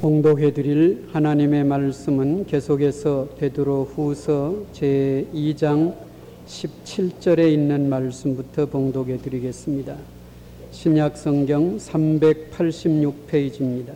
봉독해 드릴 하나님의 말씀은 계속해서 베드로후서 제2장 17절에 있는 말씀부터 봉독해 드리겠습니다. 신약성경 386페이지입니다.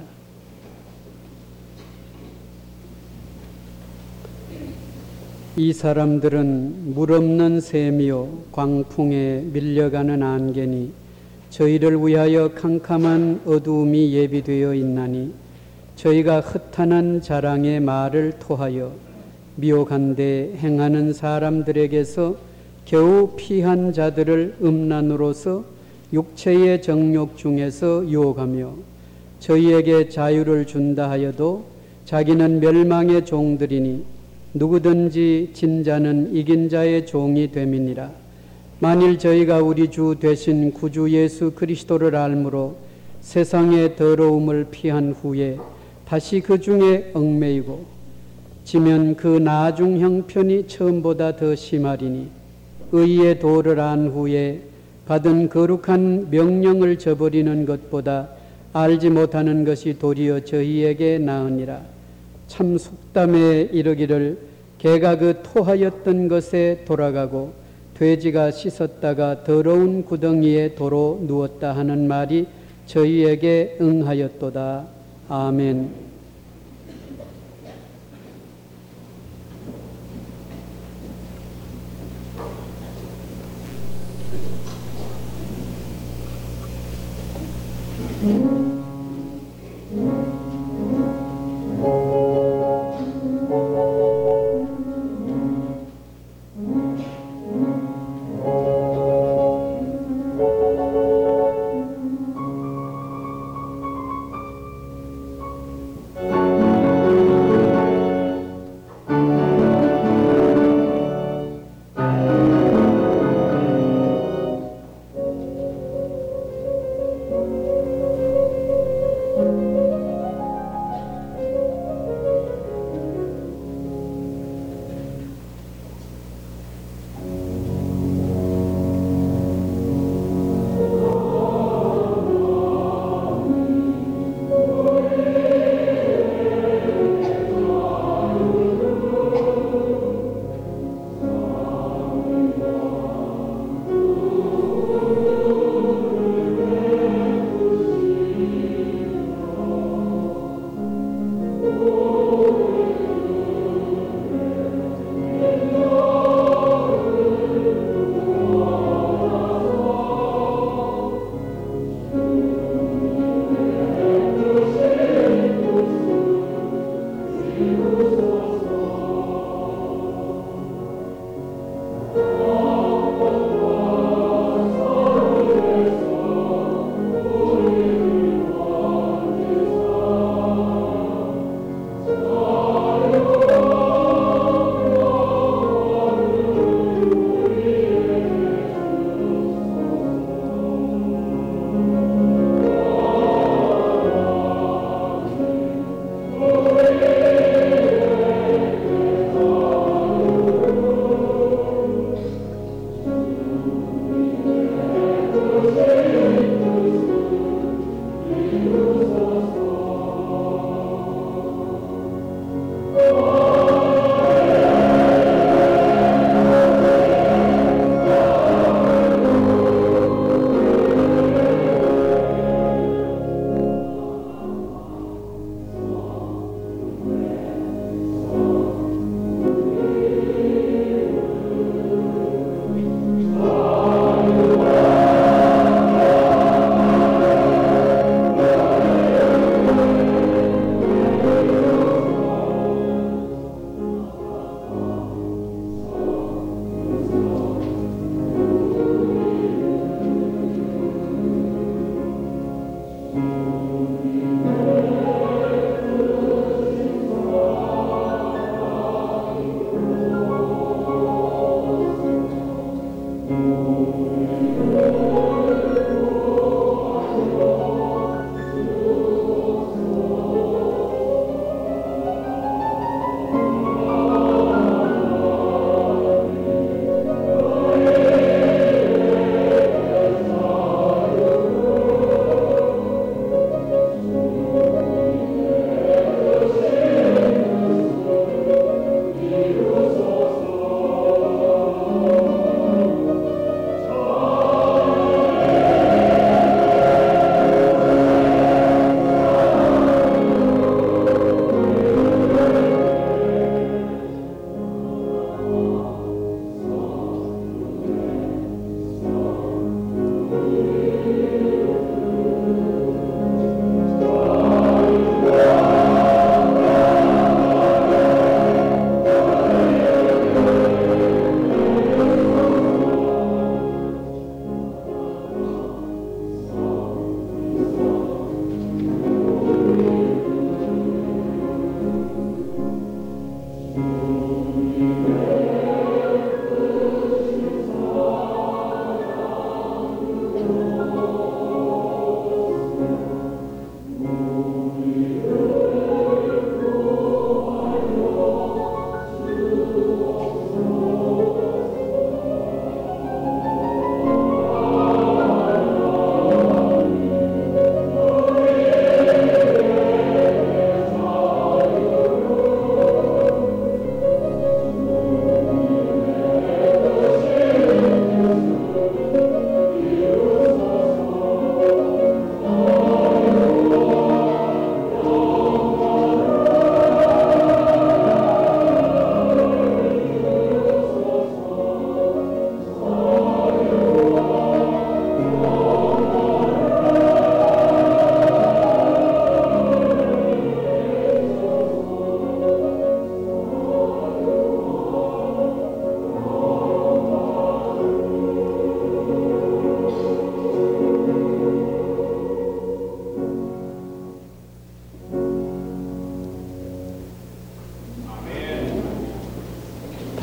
이 사람들은 물 없는 샘이요 광풍에 밀려가는 안개니 저희를 위하여 캄캄한 어두움이 예비되어 있나니 저희가 흩어난 자랑의 말을 토하여 미혹한데 행하는 사람들에게서 겨우 피한 자들을 음란으로서 육체의 정욕 중에서 유혹하며 저희에게 자유를 준다 하여도 자기는 멸망의 종들이니 누구든지 진 자는 이긴 자의 종이 됨이니라. 만일 저희가 우리 주 되신 구주 예수 그리스도를 알므로 세상의 더러움을 피한 후에 다시 그 중에 얽매이고 지면 그 나중 형편이 처음보다 더 심하리니 의의 도를 안 후에 받은 거룩한 명령을 저버리는 것보다 알지 못하는 것이 도리어 저희에게 나으니라. 참 속담에 이르기를 개가 그 토하였던 것에 돌아가고 돼지가 씻었다가 더러운 구덩이에 도로 누웠다 하는 말이 저희에게 응하였도다. 아멘.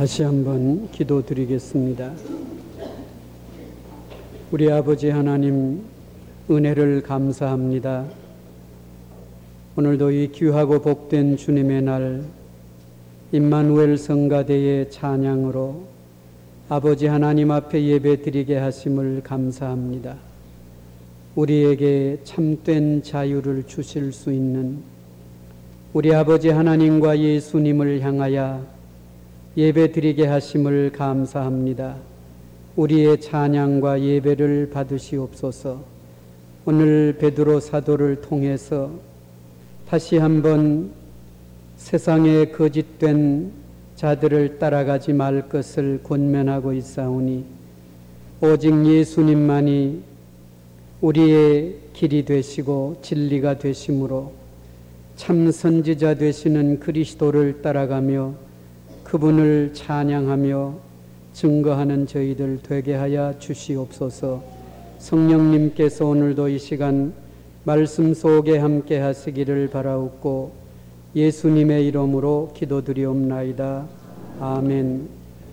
다시 한번 기도드리겠습니다. 우리 아버지 하나님, 은혜를 감사합니다. 오늘도 이 귀하고 복된 주님의 날 임마누엘 성가대의 찬양으로 아버지 하나님 앞에 예배드리게 하심을 감사합니다. 우리에게 참된 자유를 주실 수 있는 우리 아버지 하나님과 예수님을 향하여 예배드리게 하심을 감사합니다. 우리의 찬양과 예배를 받으시옵소서. 오늘 베드로 사도를 통해서 다시 한번 세상에 거짓된 자들을 따라가지 말 것을 권면하고 있사오니 오직 예수님만이 우리의 길이 되시고 진리가 되심으로 참 선지자 되시는 그리스도를 따라가며 그분을 찬양하며 증거하는 저희들 되게 하여 주시옵소서. 성령님께서 오늘도 이 시간 말씀 속에 함께 하시기를 바라옵고 예수님의 이름으로 기도드리옵나이다. 아멘.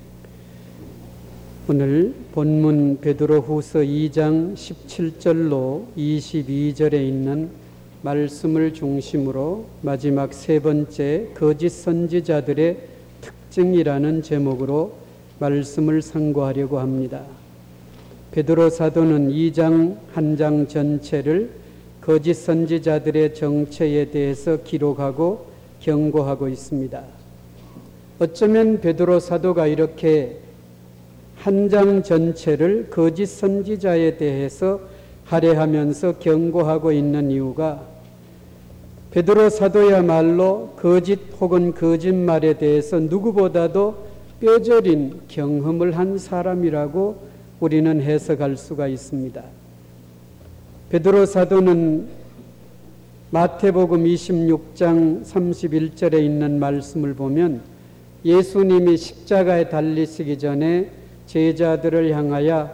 오늘 본문 베드로후서 2장 17절로 22절에 있는 말씀을 중심으로 마지막 세 번째 거짓 선지자들의 특징이라는 제목으로 말씀을 상고하려고 합니다. 베드로 사도는 2장 한 장 전체를 거짓 선지자들의 정체에 대해서 기록하고 경고하고 있습니다. 어쩌면 베드로 사도가 이렇게 한 장 전체를 거짓 선지자에 대해서 할애하면서 경고하고 있는 이유가 베드로 사도야말로 거짓 혹은 거짓말에 대해서 누구보다도 뼈저린 경험을 한 사람이라고 우리는 해석할 수가 있습니다. 베드로 사도는 마태복음 26장 31절에 있는 말씀을 보면 예수님이 십자가에 달리시기 전에 제자들을 향하여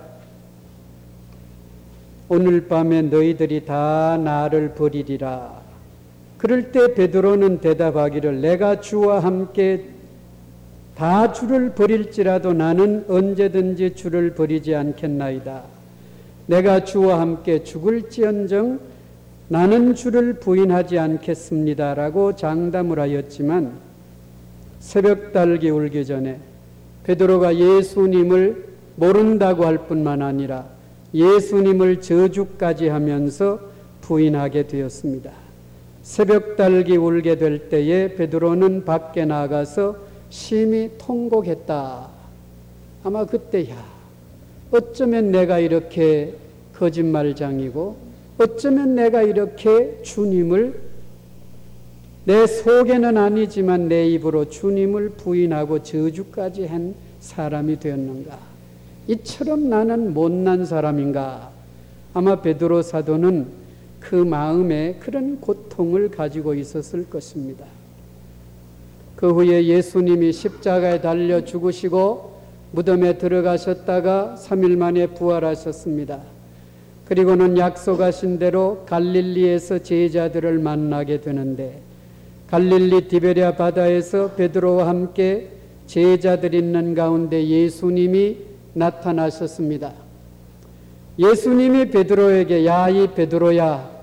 오늘 밤에 너희들이 다 나를 버리리라. 그럴 때 베드로는 대답하기를 내가 주와 함께 다 주를 버릴지라도 나는 언제든지 주를 버리지 않겠나이다. 내가 주와 함께 죽을지언정 나는 주를 부인하지 않겠습니다. 라고 장담을 하였지만 새벽 달기 울기 전에 베드로가 예수님을 모른다고 할 뿐만 아니라 예수님을 저주까지 하면서 부인하게 되었습니다. 새벽 달기 울게 될 때에 베드로는 밖에 나가서 심히 통곡했다. 아마 그때야 어쩌면 내가 이렇게 거짓말장이고 어쩌면 내가 이렇게 주님을 내 속에는 아니지만 내 입으로 주님을 부인하고 저주까지 한 사람이 되었는가. 이처럼 나는 못난 사람인가. 아마 베드로 사도는 그 마음에 그런 고통을 가지고 있었을 것입니다. 그 후에 예수님이 십자가에 달려 죽으시고 무덤에 들어가셨다가 3일 만에 부활하셨습니다. 그리고는 약속하신 대로 갈릴리에서 제자들을 만나게 되는데 갈릴리 디베랴 바다에서 베드로와 함께 제자들 있는 가운데 예수님이 나타나셨습니다. 예수님이 베드로에게 야 이 베드로야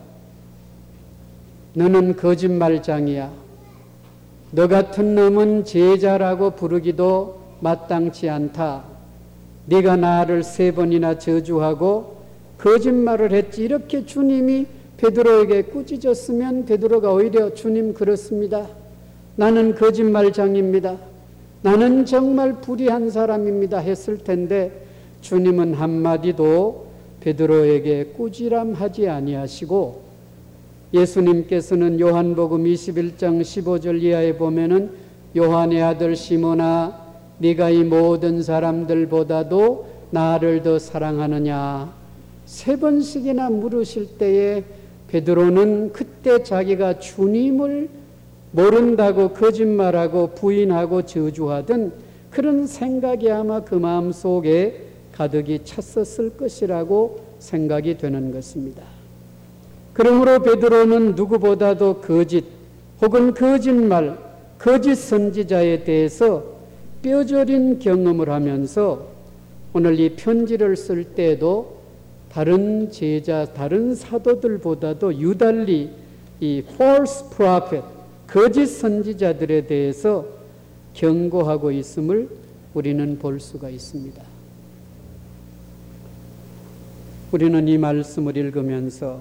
너는 거짓말장이야. 너 같은 놈은 제자라고 부르기도 마땅치 않다. 네가 나를 3번이나 저주하고 거짓말을 했지. 이렇게 주님이 베드로에게 꾸짖었으면 베드로가 오히려 주님 그렇습니다. 나는 거짓말장입니다. 나는 정말 불의한 사람입니다 했을 텐데 주님은 한마디도 베드로에게 꾸지람하지 아니하시고 예수님께서는 요한복음 21장 15절 이하에 보면은 요한의 아들 시몬아 네가 이 모든 사람들보다도 나를 더 사랑하느냐 3번씩이나 물으실 때에 베드로는 그때 자기가 주님을 모른다고 거짓말하고 부인하고 저주하던 그런 생각이 아마 그 마음속에 가득히 찼었을 것이라고 생각이 되는 것입니다. 그러므로 베드로는 누구보다도 거짓 혹은 거짓말, 거짓 선지자에 대해서 뼈저린 경험을 하면서 오늘 이 편지를 쓸 때에도 다른 제자, 다른 사도들보다도 유달리 이 false prophet, 거짓 선지자들에 대해서 경고하고 있음을 우리는 볼 수가 있습니다. 우리는 이 말씀을 읽으면서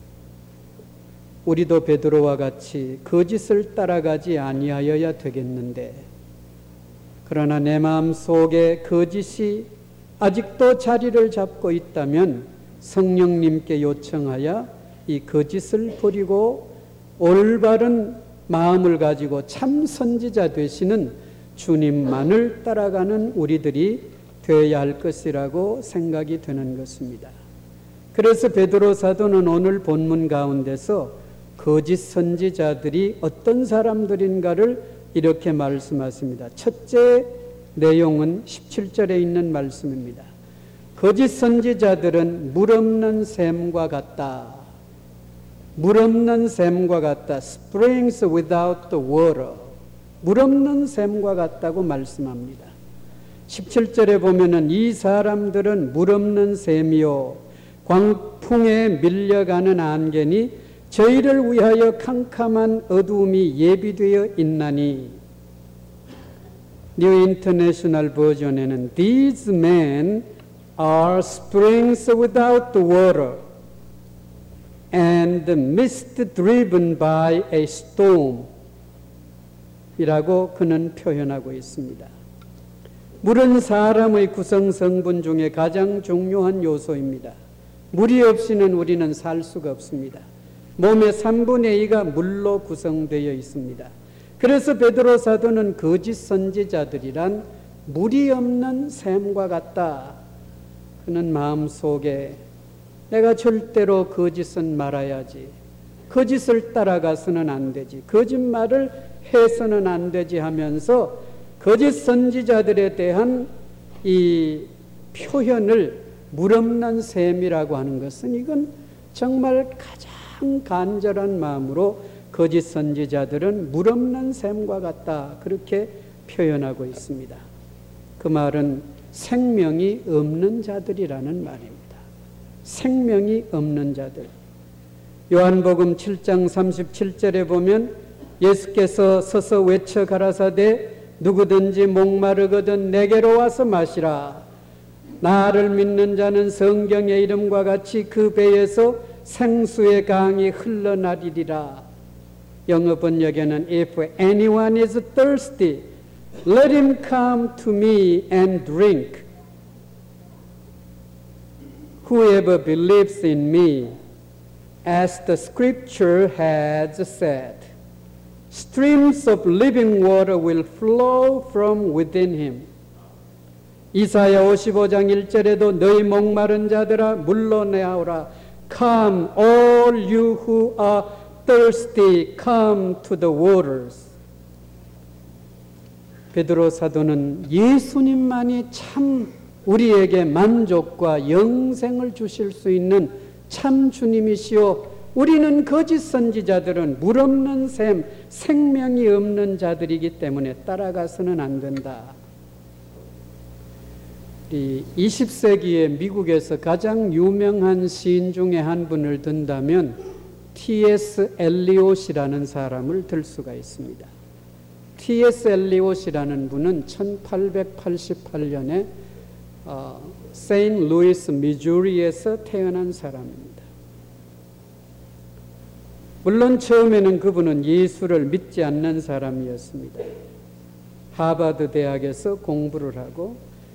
우리도 베드로와 같이 거짓을 따라가지 아니하여야 되겠는데, 그러나 내 마음 속에 거짓이 아직도 자리를 잡고 있다면 성령님께 요청하여 이 거짓을 버리고 올바른 마음을 가지고 참 선지자 되시는 주님만을 따라가는 우리들이 되어야 할 것이라고 생각이 되는 것입니다. 그래서 베드로 사도는 오늘 본문 가운데서 거짓 선지자들이 어떤 사람들인가를 이렇게 말씀하십니다. 첫째 내용은 17절에 있는 말씀입니다. 거짓 선지자들은 물 없는 샘과 같다. 물 없는 샘과 같다. Springs without the water. 물 없는 샘과 같다고 말씀합니다. 17절에 보면은 이 사람들은 물 없는 샘이요 광풍에 밀려가는 안개니 저희를 위하여 캄캄한 어두움이 예비되어 있나니. New International 버전에는 These men are springs without the water and mist driven by a storm 이라고 그는 표현하고 있습니다. 물은 사람의 구성 성분 중에 가장 중요한 요소입니다. 물이 없이는 우리는 살 수가 없습니다. 몸의 3분의 2가 물로 구성되어 있습니다. 그래서 베드로 사도는 거짓 선지자들이란 물이 없는 샘과 같다. 그는 마음속에 내가 절대로 거짓은 말아야지. 거짓을 따라가서는 안 되지. 거짓말을 해서는 안 되지 하면서 거짓 선지자들에 대한 이 표현을 물 없는 샘이라고 하는 것은 이건 정말 가장 간절한 마음으로 거짓 선지자들은 물 없는 샘과 같다 그렇게 표현하고 있습니다. 그 말은 생명이 없는 자들이라는 말입니다. 생명이 없는 자들. 요한복음 7장 37절에 보면 예수께서 서서 외쳐 가라사대 누구든지 목마르거든 내게로 와서 마시라. 나를 믿는 자는 성경의 이름과 같이 그 배에서 생수의 강이 흘러나리리라. 영어 번역에는 If anyone is thirsty, let him come to me and drink. Whoever believes in me, as the scripture has said, streams of living water will flow from within him. 이사야 55장 1절에도 너희 목마른 자들아 물로 내오라. Come all you who are thirsty, come to the waters. 베드로 사도는 예수님만이 참 우리에게 만족과 영생을 주실 수 있는 참 주님이시오. 우리는 거짓 선지자들은 물 없는 샘, 생명이 없는 자들이기 때문에 따라가서는 안 된다. 20세기에 미국에서 가장 유명한 시인 중에 한 분을 든다면 T.S. 엘리엇이라는 사람을 들 수가 있습니다. T.S. 엘리엇이라는 분은 1888년에 세인트루이스, 미주리에서 태어난 사람입니다. 물론 처음에는 그분은 예수를 믿지 않는 사람이었습니다. 하버드 대학에서 공부를 하고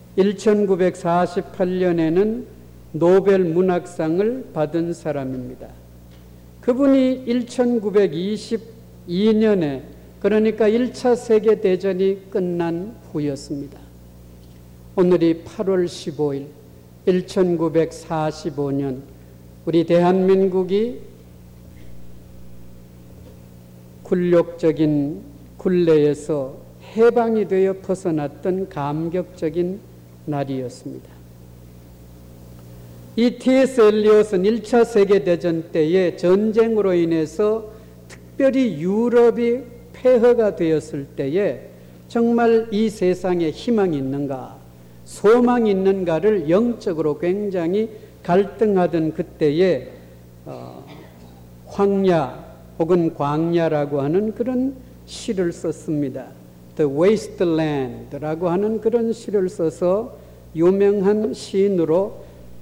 1948년에는 노벨 문학상을 받은 사람입니다. 그분이 1922년에 그러니까 1차 세계대전이 끝난 후였습니다. 오늘이 8월 15일 1945년 우리 대한민국이 굴욕적인 굴레에서 해방이 되어 벗어났던 감격적인 날이었습니다. 이 T.S. 엘리엇은 1차 세계대전 때에 전쟁으로 인해서 특별히 유럽이 폐허가 되었을 때에 정말 이 세상에 희망이 있는가, 소망이 있는가를 영적으로 굉장히 갈등하던 그때에 황야 혹은 광야라고 하는 그런 시를 썼습니다. The Wasteland라고 하는 그런 시를 써서 유명한 시인으로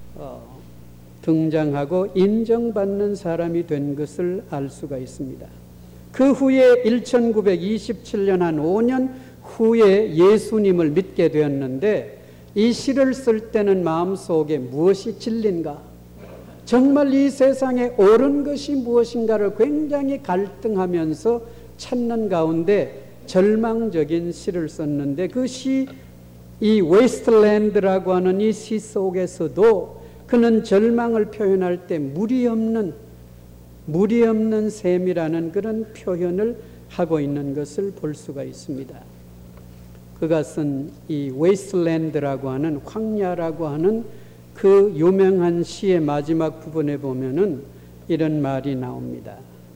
등장하고 인정받는 사람이 된 것을 알 수가 있습니다. 그 후에 1927년 한 5년 후에 예수님을 믿게 되었는데 이 시를 쓸 때는 마음속에 무엇이 진리인가, 정말 이 세상에 옳은 것이 무엇인가를 굉장히 갈등하면서 찾는 가운데 절망적인 시를 썼는데 그 시, 이 웨스트랜드라고 하는 이 시 속에서도 그는 절망을 표현할 때 무리 없는 샘이라는 그런 표현을 하고 있는 것을 볼 수가 있습니다. 그가 쓴 이 웨스트랜드라고 하는 황야라고 하는 그 유명한 시의 마지막 부분에 보면은 이런 말이 나옵니다.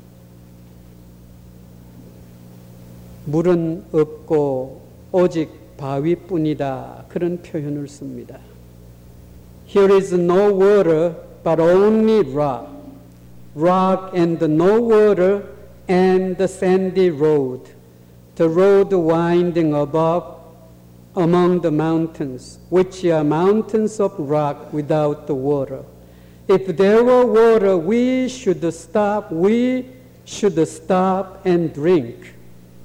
물은 없고 오직 바위뿐이다, 그런 표현을 씁니다. Here is no water but only rock, rock and no water and the sandy road, the road winding above among the mountains, which are mountains of rock without the water. If there were water, we should stop and drink.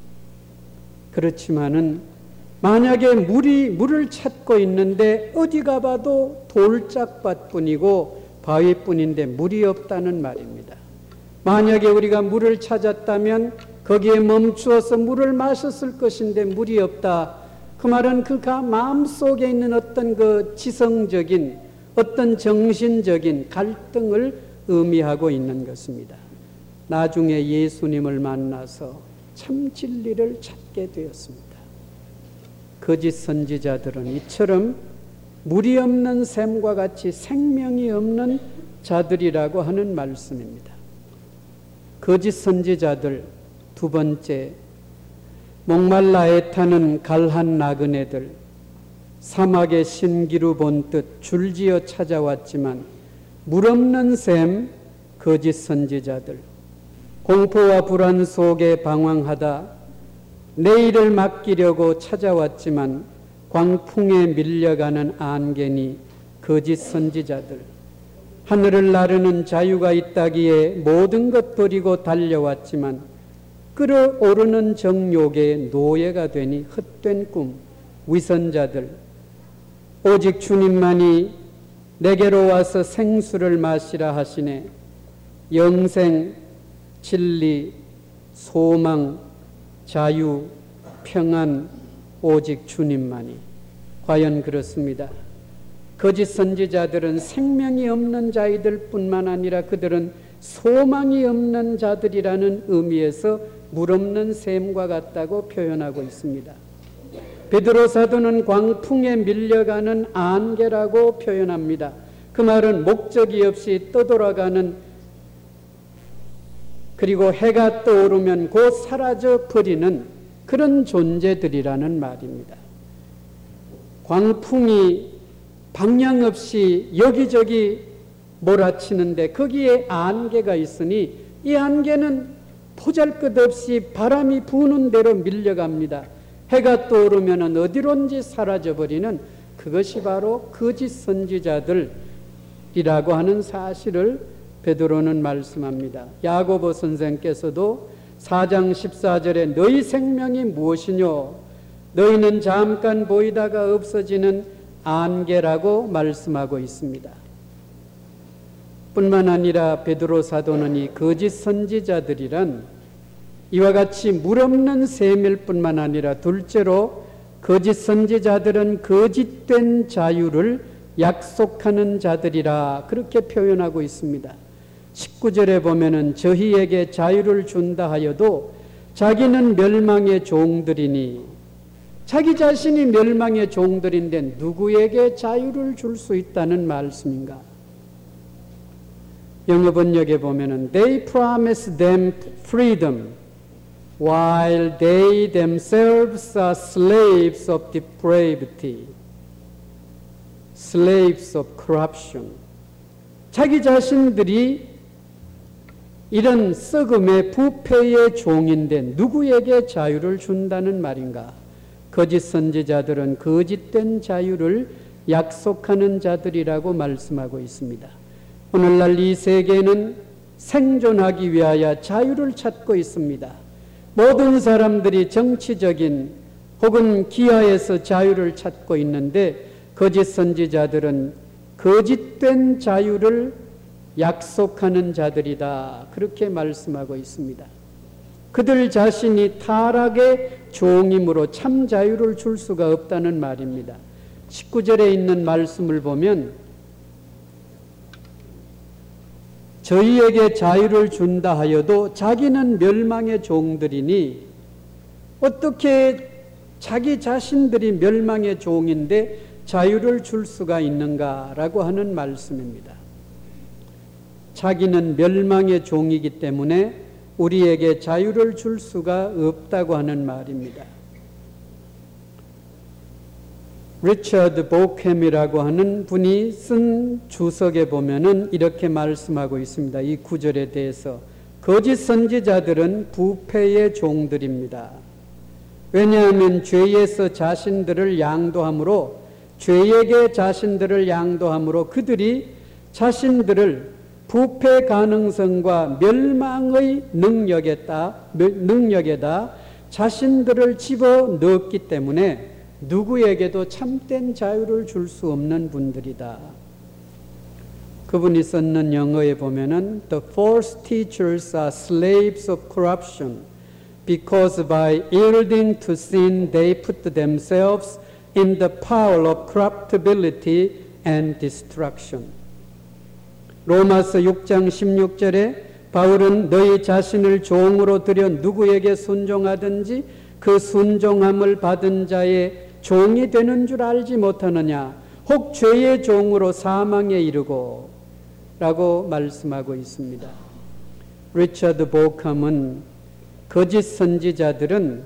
그렇지만은 만약에 물을 찾고 있는데 어디 가봐도 돌짝밭뿐이고 바위뿐인데 물이 없다는 말입니다. 만약에 우리가 물을 찾았다면 거기에 멈추어서 물을 마셨을 것인데 물이 없다. 그 말은 그가 마음속에 있는 어떤 그 지성적인, 어떤 정신적인 갈등을 의미하고 있는 것입니다. 나중에 예수님을 만나서 참 진리를 찾게 되었습니다. 거짓 선지자들은 이처럼 물이 없는 샘과 같이 생명이 없는 자들이라고 하는 말씀입니다. 거짓 선지자들, 두 번째, 목말라 애타는 갈한 나그네들, 사막의 신기루 본뜻 줄지어 찾아왔지만 물 없는 샘, 거짓 선지자들, 공포와 불안 속에 방황하다 내일을 맡기려고 찾아왔지만 광풍에 밀려가는 안개니 거짓 선지자들, 하늘을 나르는 자유가 있다기에 모든 것 버리고 달려왔지만 끌어오르는 정욕의 노예가 되니 헛된 꿈, 위선자들, 오직 주님만이 내게로 와서 생수를 마시라 하시네. 영생, 진리, 소망, 자유, 평안, 오직 주님만이. 과연 그렇습니다. 거짓 선지자들은 생명이 없는 자이들 뿐만 아니라 그들은 소망이 없는 자들이라는 의미에서 물 없는 샘과 같다고 표현하고 있습니다. 베드로 사도는 광풍에 밀려가는 안개라고 표현합니다. 그 말은 목적이 없이 떠돌아가는, 그리고 해가 떠오르면 곧 사라져 버리는 그런 존재들이라는 말입니다. 광풍이 방향 없이 여기저기 몰아치는데 거기에 안개가 있으니 이 안개는 보잘것없이 바람이 부는 대로 밀려갑니다. 해가 떠오르면 어디론지 사라져버리는 그것이 바로 거짓 선지자들이라고 하는 사실을 베드로는 말씀합니다. 야고보 선생께서도 4장 14절에 너희 생명이 무엇이뇨? 너희는 잠깐 보이다가 없어지는 안개라고 말씀하고 있습니다. 뿐만 아니라 베드로 사도는 이 거짓 선지자들이란 이와 같이 물 없는 샘일 뿐만 아니라 둘째로 거짓 선지자들은 거짓된 자유를 약속하는 자들이라 그렇게 표현하고 있습니다. 19절에 보면은 저희에게 자유를 준다 하여도 자기는 멸망의 종들이니, 자기 자신이 멸망의 종들인데 누구에게 자유를 줄 수 있다는 말씀인가? 영어 번역에 보면은 They promise them freedom, while they themselves are slaves of depravity, slaves of corruption. 자기 자신들이 이런 썩음의 부패의 종인데 누구에게 자유를 준다는 말인가? 거짓 선지자들은 거짓된 자유를 약속하는 자들이라고 말씀하고 있습니다. 오늘날 이 세계는 생존하기 위하여 자유를 찾고 있습니다. 모든 사람들이 정치적인 혹은 기아에서 자유를 찾고 있는데 거짓 선지자들은 거짓된 자유를 약속하는 자들이다. 그렇게 말씀하고 있습니다. 그들 자신이 타락의 종임으로 참 자유를 줄 수가 없다는 말입니다. 19절에 있는 말씀을 보면 저희에게 자유를 준다 하여도 자기는 멸망의 종들이니 어떻게 자기 자신들이 멸망의 종인데 자유를 줄 수가 있는가라고 하는 말씀입니다. 자기는 멸망의 종이기 때문에 우리에게 자유를 줄 수가 없다고 하는 말입니다. 리처드 보켐이라고 하는 분이 쓴 주석에 보면은 이렇게 말씀하고 있습니다. 이 구절에 대해서 거짓 선지자들은 부패의 종들입니다. 왜냐하면 죄에서 자신들을 양도함으로 죄에게 자신들을 양도함으로 그들이 자신들을 부패 가능성과 멸망의 능력에다 자신들을 집어넣었기 때문에 누구에게도 참된 자유를 줄 수 없는 분들이다. 그분이 썼는 영어에 보면은 The false teachers are slaves of corruption because by yielding to sin they put themselves in the power of corruptibility and destruction. 로마서 6장 16절에 바울은 너희 자신을 종으로 들여 누구에게 순종하든지 그 순종함을 받은 자의 종이 되는 줄 알지 못하느냐 혹 죄의 종으로 사망에 이르고 라고 말씀하고 있습니다. 리처드 보켐은 거짓 선지자들은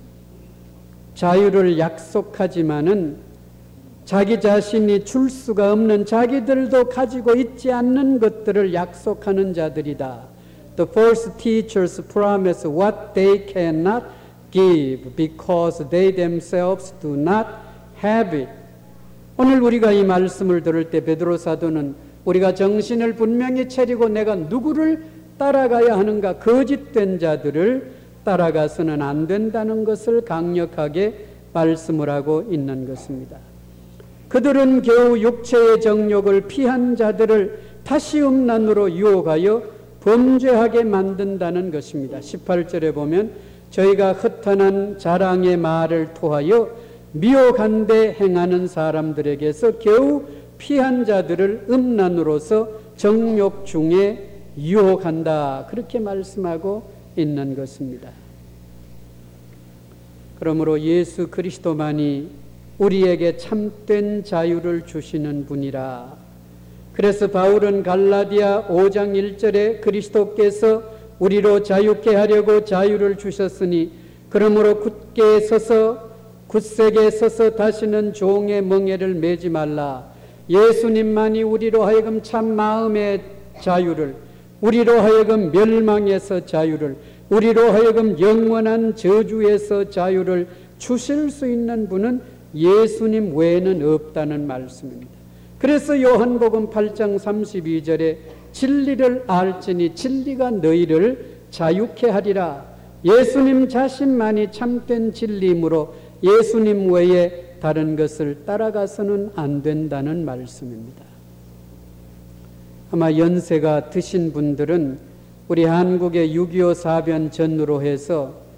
자유를 약속하지만은 자기 자신이 줄 수가 없는 자기들도 가지고 있지 않는 것들을 약속하는 자들이다. The false teachers promise what they cannot give because they themselves do not have it. 오늘 우리가 이 말씀을 들을 때 베드로 사도는 우리가 정신을 분명히 차리고 내가 누구를 따라가야 하는가 거짓된 자들을 따라가서는 안 된다는 것을 강력하게 말씀을 하고 있는 것입니다. 그들은 겨우 육체의 정욕을 피한 자들을 다시 음란으로 유혹하여 범죄하게 만든다는 것입니다. 18절에 보면 저희가 허탄한 자랑의 말을 토하여 미혹한데 행하는 사람들에게서 겨우 피한 자들을 음란으로서 정욕 중에 유혹한다. 그렇게 말씀하고 있는 것입니다. 그러므로 예수 그리스도만이 우리에게 참된 자유를 주시는 분이라. 그래서 바울은 갈라디아 5장 1절에 그리스도께서 우리로 자유케 하려고 자유를 주셨으니 그러므로 굳세게 서서 다시는 종의 멍에를 매지 말라. 예수님만이 우리로 하여금 참 마음의 자유를, 우리로 하여금 멸망에서 자유를, 우리로 하여금 영원한 저주에서 자유를 주실 수 있는 분은 예수님 외에는 없다는 말씀입니다. 그래서 요한복음 8장 32절에 진리를 알지니 진리가 너희를 자유케 하리라. 예수님 자신만이 참된 진리이므로 예수님 외에 다른 것을 따라가서는 안 된다는 말씀입니다. 아마 연세가 드신 분들은 우리 한국의 6.25 사변 전후로 해서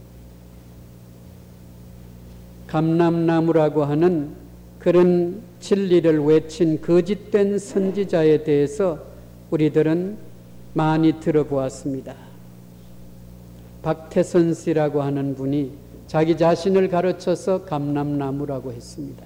감람나무라고 하는 그런 진리를 외친 거짓된 선지자에 대해서 우리들은 많이 들어보았습니다. 박태선 씨라고 하는 분이 자기 자신을 가르쳐서 감람나무라고 했습니다.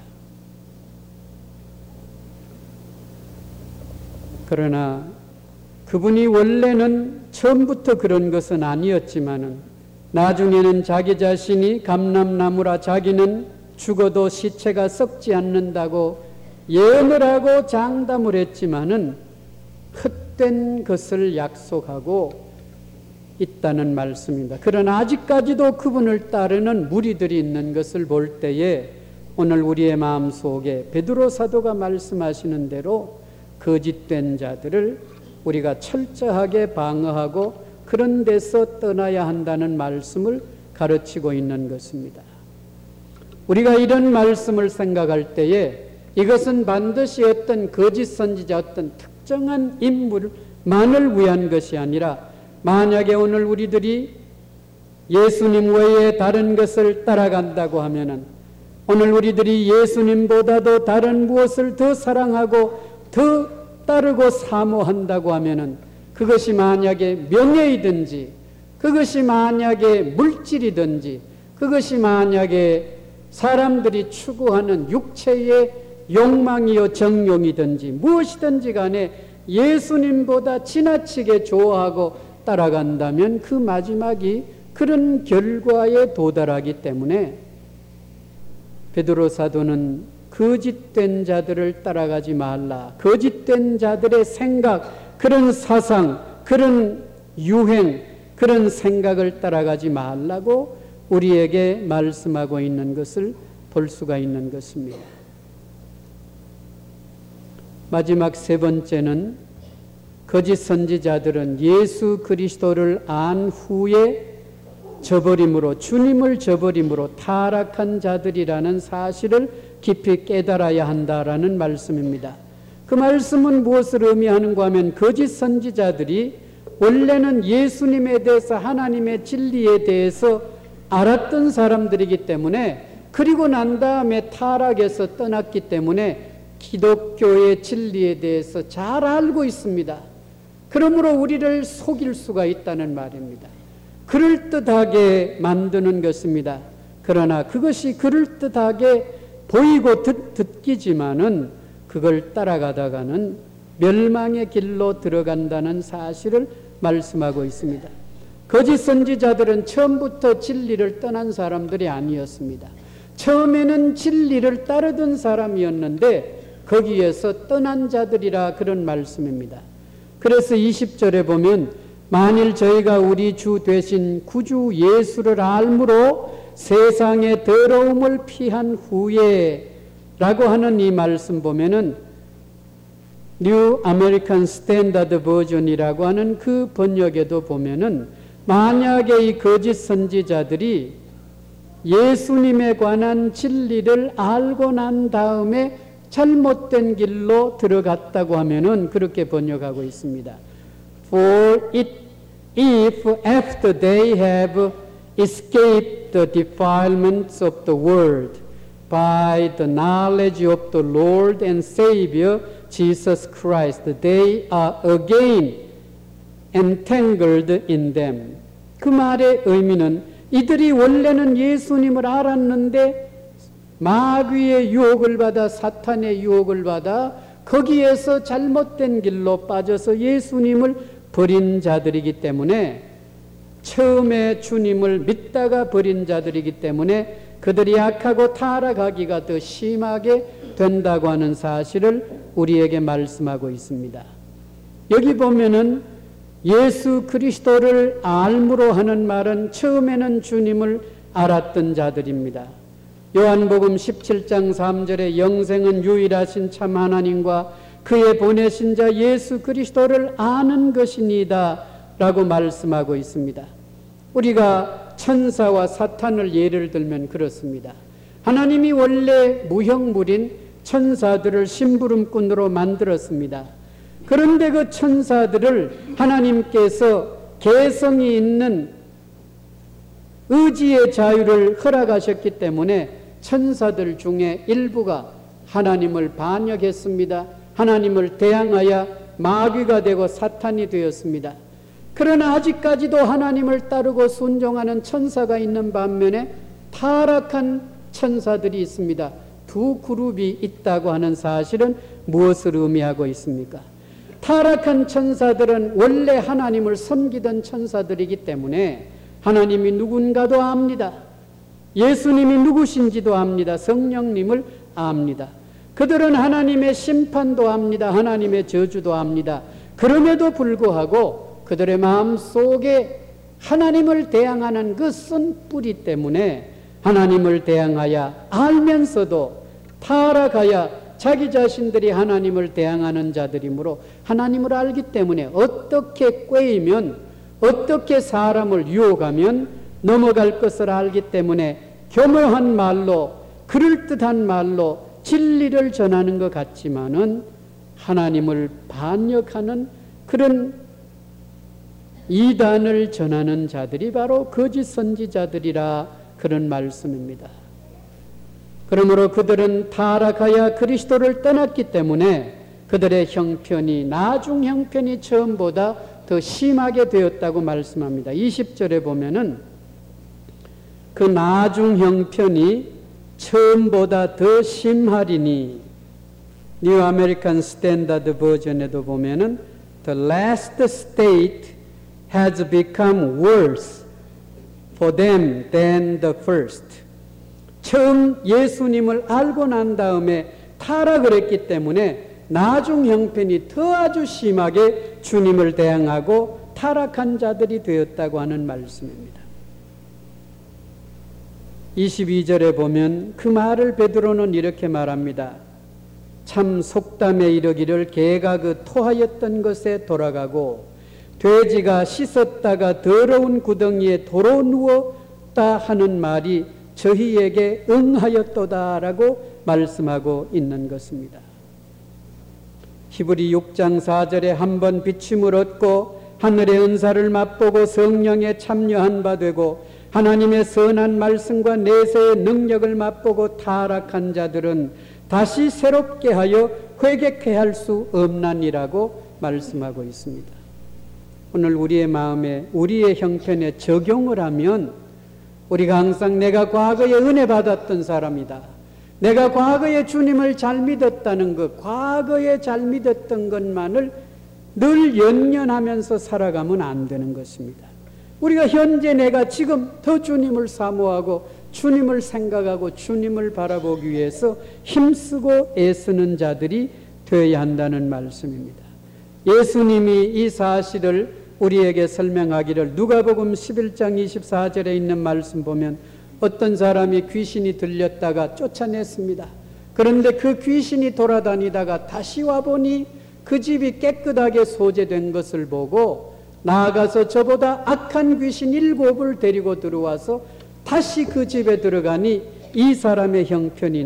그러나 그분이 원래는 처음부터 그런 것은 아니었지만은 나중에는 자기 자신이 감람나무라 자기는 죽어도 시체가 썩지 않는다고 예언을 하고 장담을 했지만은 헛된 것을 약속하고 있다는 말씀입니다. 그러나 아직까지도 그분을 따르는 무리들이 있는 것을 볼 때에 오늘 우리의 마음속에 베드로 사도가 말씀하시는 대로 거짓된 자들을 우리가 철저하게 방어하고 그런 데서 떠나야 한다는 말씀을 가르치고 있는 것입니다. 우리가 이런 말씀을 생각할 때에 이것은 반드시 어떤 거짓 선지자, 어떤 특정한 인물만을 위한 것이 아니라 만약에 오늘 우리들이 예수님 외에 다른 것을 따라간다고 하면은 오늘 우리들이 예수님보다도 다른 무엇을 더 사랑하고 더 따르고 사모한다고 하면은 그것이 만약에 명예이든지 그것이 만약에 물질이든지 그것이 만약에 사람들이 추구하는 육체의 욕망이요 정욕이든지 무엇이든지 간에 예수님보다 지나치게 좋아하고 따라간다면 그 마지막이 그런 결과에 도달하기 때문에 베드로 사도는 거짓된 자들을 따라가지 말라. 거짓된 자들의 생각, 그런 사상, 그런 유행, 그런 생각을 따라가지 말라고 우리에게 말씀하고 있는 것을 볼 수가 있는 것입니다. 마지막 세 번째는 거짓 선지자들은 예수 그리스도를 안 후에 저버림으로 주님을 저버림으로 타락한 자들이라는 사실을 깊이 깨달아야 한다라는 말씀입니다. 그 말씀은 무엇을 의미하는가 하면 거짓 선지자들이 원래는 예수님에 대해서 하나님의 진리에 대해서 알았던 사람들이기 때문에 그리고 난 다음에 타락해서 떠났기 때문에 기독교의 진리에 대해서 잘 알고 있습니다. 그러므로 우리를 속일 수가 있다는 말입니다. 그럴듯하게 만드는 것입니다. 그러나 그것이 그럴듯하게 보이고 듣기지만은 그걸 따라가다가는 멸망의 길로 들어간다는 사실을 말씀하고 있습니다. 거짓 선지자들은 처음부터 진리를 떠난 사람들이 아니었습니다. 처음에는 진리를 따르던 사람이었는데 거기에서 떠난 자들이라 그런 말씀입니다. 그래서 20절에 보면 만일 저희가 우리 주 되신 구주 예수를 알므로 세상의 더러움을 피한 후에 라고 하는 이 말씀 보면은 New American Standard Version이라고 하는 그 번역에도 보면은 만약에 이 거짓 선지자들이 예수님에 관한 진리를 알고 난 다음에 잘못된 길로 들어갔다고 하면은 그렇게 번역하고 있습니다. For if after they have escaped the defilements of the world by the knowledge of the Lord and Savior Jesus Christ, they are again entangled in them. 그 말의 의미는 이들이 원래는 예수님을 알았는데 마귀의 유혹을 받아 사탄의 유혹을 받아 거기에서 잘못된 길로 빠져서 예수님을 버린 자들이기 때문에 처음에 주님을 믿다가 버린 자들이기 때문에 그들이 악하고 타락하기가 더 심하게 된다고 하는 사실을 우리에게 말씀하고 있습니다. 여기 보면은 예수 그리스도를 알므로 하는 말은 처음에는 주님을 알았던 자들입니다. 요한복음 17장 3절에 영생은 유일하신 참 하나님과 그의 보내신 자 예수 그리스도를 아는 것이니이다 라고 말씀하고 있습니다. 우리가 천사와 사탄을 예를 들면 그렇습니다. 하나님이 원래 무형물인 천사들을 심부름꾼으로 만들었습니다. 그런데 그 천사들을 하나님께서 개성이 있는 의지의 자유를 허락하셨기 때문에 천사들 중에 일부가 하나님을 반역했습니다. 하나님을 대항하여 마귀가 되고 사탄이 되었습니다. 그러나 아직까지도 하나님을 따르고 순종하는 천사가 있는 반면에 타락한 천사들이 있습니다. 두 그룹이 있다고 하는 사실은 무엇을 의미하고 있습니까? 타락한 천사들은 원래 하나님을 섬기던 천사들이기 때문에 하나님이 누군가도 압니다. 예수님이 누구신지도 압니다. 성령님을 압니다. 그들은 하나님의 심판도 압니다. 하나님의 저주도 압니다. 그럼에도 불구하고 그들의 마음속에 하나님을 대항하는 그 쓴 뿌리 때문에 하나님을 대항하여 알면서도 타락하여 자기 자신들이 하나님을 대항하는 자들이므로 하나님을 알기 때문에 어떻게 꾀이면, 어떻게 사람을 유혹하면 넘어갈 것을 알기 때문에 교묘한 말로, 그럴듯한 말로 진리를 전하는 것 같지만은 하나님을 반역하는 그런 이단을 전하는 자들이 바로 거짓 선지자들이라 그런 말씀입니다. 그러므로 그들은 타락하여 그리스도를 떠났기 때문에 그들의 형편이, 나중 형편이 처음보다 더 심하게 되었다고 말씀합니다. 20절에 보면은 그 나중 형편이 처음보다 더 심하리니, New American Standard 버전에도 보면은 The last state has become worse for them than the first. 처음 예수님을 알고 난 다음에 타락을 했기 때문에 나중 형편이 더 아주 심하게 주님을 대항하고 타락한 자들이 되었다고 하는 말씀입니다. 22절에 보면 그 말을 베드로는 이렇게 말합니다. 참 속담에 이르기를 개가 그 토하였던 것에 돌아가고 돼지가 씻었다가 더러운 구덩이에 도로 누웠다 하는 말이 저희에게 응하였도다라고 말씀하고 있는 것입니다. 히브리 6장 4절에 한번 비침을 얻고 하늘의 은사를 맛보고 성령에 참여한 바 되고 하나님의 선한 말씀과 내세의 능력을 맛보고 타락한 자들은 다시 새롭게 하여 회개케 할 수 없나니라고 말씀하고 있습니다. 오늘 우리의 마음에, 우리의 형편에 적용을 하면 우리가 항상 내가 과거에 은혜 받았던 사람이다, 내가 과거에 주님을 잘 믿었다는 것, 과거에 잘 믿었던 것만을 늘 연연하면서 살아가면 안 되는 것입니다. 우리가 현재 내가 지금 더 주님을 사모하고 주님을 생각하고 주님을 바라보기 위해서 힘쓰고 애쓰는 자들이 되어야 한다는 말씀입니다. 예수님이 이 사실을 우리에게 설명하기를 누가복음 11장 24절에 있는 말씀 보면 어떤 사람이 귀신이 들렸다가 쫓아냈습니다. 그런데 그 귀신이 돌아다니다가 다시 와보니 그 집이 깨끗하게 소재된 것을 보고 나아가서 저보다 악한 귀신 7을 데리고 들어와서 다시 그 집에 들어가니 이 사람의 형편이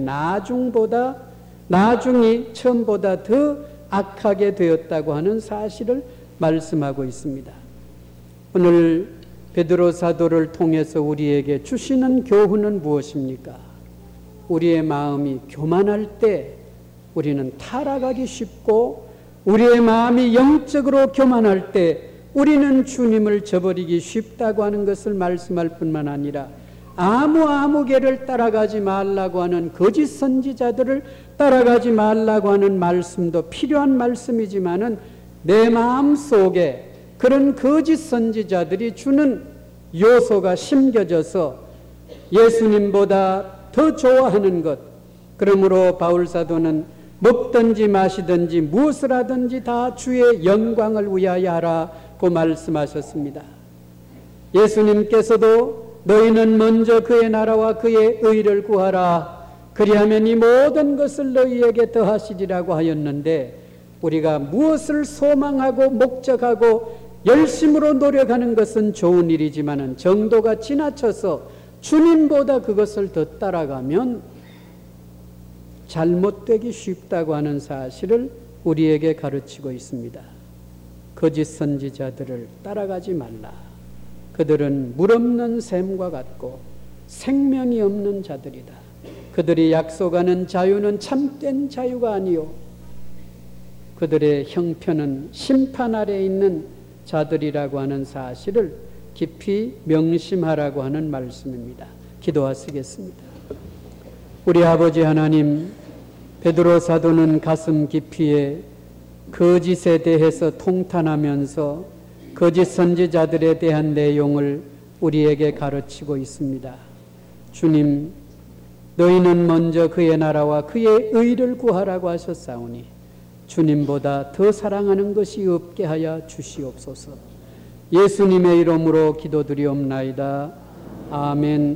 나중이 처음보다 더 악하게 되었다고 하는 사실을 말씀하고 있습니다. 오늘 베드로 사도를 통해서 우리에게 주시는 교훈은 무엇입니까? 우리의 마음이 교만할 때 우리는 타락하기 쉽고, 우리의 마음이 영적으로 교만할 때 우리는 주님을 저버리기 쉽다고 하는 것을 말씀할 뿐만 아니라 아무개를 따라가지 말라고 하는 거짓 선지자들을 따라가지 말라고 하는 말씀도 필요한 말씀이지만은 내 마음 속에 그런 거짓 선지자들이 주는 요소가 심겨져서 예수님보다 더 좋아하는 것, 그러므로 바울 사도는 먹든지 마시든지 무엇을 하든지 다 주의 영광을 위하여 하라고 말씀하셨습니다. 예수님께서도 너희는 먼저 그의 나라와 그의 의를 구하라, 그리하면 이 모든 것을 너희에게 더하시리라고 하였는데, 우리가 무엇을 소망하고 목적하고 열심으로 노력하는 것은 좋은 일이지만 정도가 지나쳐서 주님보다 그것을 더 따라가면 잘못되기 쉽다고 하는 사실을 우리에게 가르치고 있습니다. 거짓 선지자들을 따라가지 말라. 그들은 물 없는 샘과 같고 생명이 없는 자들이다. 그들이 약속하는 자유는 참된 자유가 아니요, 그들의 형편은 심판 아래에 있는 자들이라고 하는 사실을 깊이 명심하라고 하는 말씀입니다. 기도하시겠습니다. 우리 아버지 하나님, 베드로 사도는 가슴 깊이에 거짓에 대해서 통탄하면서 거짓 선지자들에 대한 내용을 우리에게 가르치고 있습니다. 주님, 너희는 먼저 그의 나라와 그의 의를 구하라고 하셨사오니 주님보다 더 사랑하는 것이 없게 하여 주시옵소서. 예수님의 이름으로 기도드리옵나이다. 아멘.